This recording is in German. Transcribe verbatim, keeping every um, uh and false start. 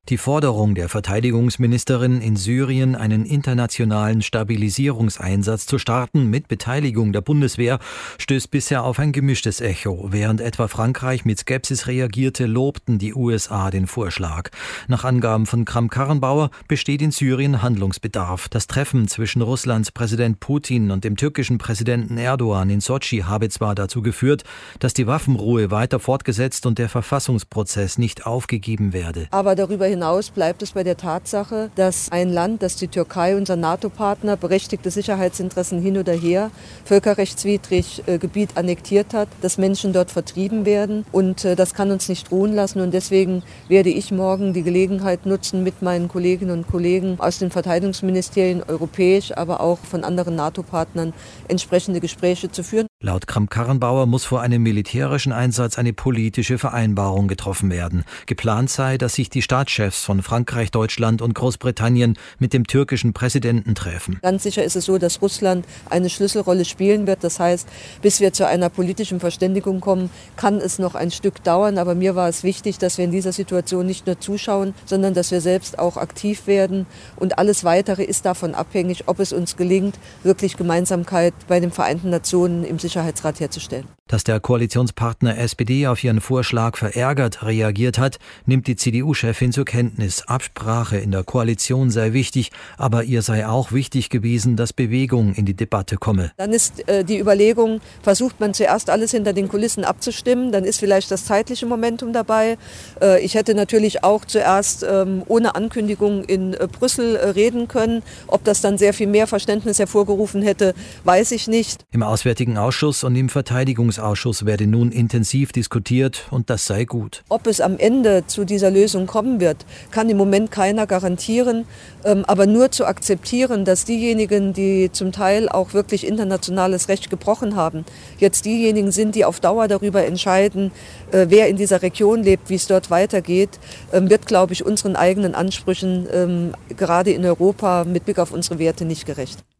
Die Forderung der Verteidigungsministerin, in Syrien einen internationalen Stabilisierungseinsatz zu starten mit Beteiligung der Bundeswehr, stößt bisher auf ein gemischtes Echo. Während etwa Frankreich mit Skepsis reagierte, lobten die U S A den Vorschlag. Nach Angaben von Kramp-Karrenbauer besteht in Syrien Handlungsbedarf. Das Treffen zwischen Russlands Präsident Putin und dem türkischen Präsidenten Erdogan in Sotschi habe zwar dazu geführt, dass die Waffenruhe weiter fortgesetzt und der Verfassungsprozess nicht aufgegeben werde. Aber darüber hinaus bleibt es bei der Tatsache, dass ein Land, das die Türkei, unser NATO-Partner, berechtigte Sicherheitsinteressen hin oder her, völkerrechtswidrig äh, Gebiet annektiert hat, dass Menschen dort vertrieben werden. Und äh, das kann uns nicht ruhen lassen. Und deswegen werde ich morgen die Gelegenheit nutzen, mit meinen Kolleginnen und Kollegen aus den Verteidigungsministerien europäisch, aber auch von anderen NATO-Partnern entsprechende Gespräche zu führen. Laut Kramp-Karrenbauer muss vor einem militärischen Einsatz eine politische Vereinbarung getroffen werden. Geplant sei, dass sich die Staatschefs von Frankreich, Deutschland und Großbritannien mit dem türkischen Präsidenten treffen. Ganz sicher ist es so, dass Russland eine Schlüsselrolle spielen wird. Das heißt, bis wir zu einer politischen Verständigung kommen, kann es noch ein Stück dauern. Aber mir war es wichtig, dass wir in dieser Situation nicht nur zuschauen, sondern dass wir selbst auch aktiv werden. Und alles Weitere ist davon abhängig, ob es uns gelingt, wirklich Gemeinsamkeit bei den Vereinten Nationen im Sicherheitsrat herzustellen. Dass der Koalitionspartner S P D auf ihren Vorschlag verärgert reagiert hat, nimmt die C D U-Chefin zur Kenntnis. Absprache in der Koalition sei wichtig, aber ihr sei auch wichtig gewesen, dass Bewegung in die Debatte komme. Dann ist äh, die Überlegung, versucht man zuerst alles hinter den Kulissen abzustimmen, dann ist vielleicht das zeitliche Momentum dabei. Äh, ich hätte natürlich auch zuerst ähm, ohne Ankündigung in äh, Brüssel äh, reden können. Ob das dann sehr viel mehr Verständnis hervorgerufen hätte, weiß ich nicht. Im Auswärtigen Ausschuss und im Verteidigungsausschuss werde nun intensiv diskutiert und das sei gut. Ob es am Ende zu dieser Lösung kommen wird, kann im Moment keiner garantieren, ähm, aber nur zu akzeptieren, dass diejenigen, die zum Teil auch wirklich internationales Recht gebrochen haben, jetzt diejenigen sind, die auf Dauer darüber entscheiden, äh, wer in dieser Region lebt, wie es dort weitergeht, ähm, wird, glaube ich, unseren eigenen Ansprüchen ähm, gerade in Europa mit Blick auf unsere Werte nicht gerecht.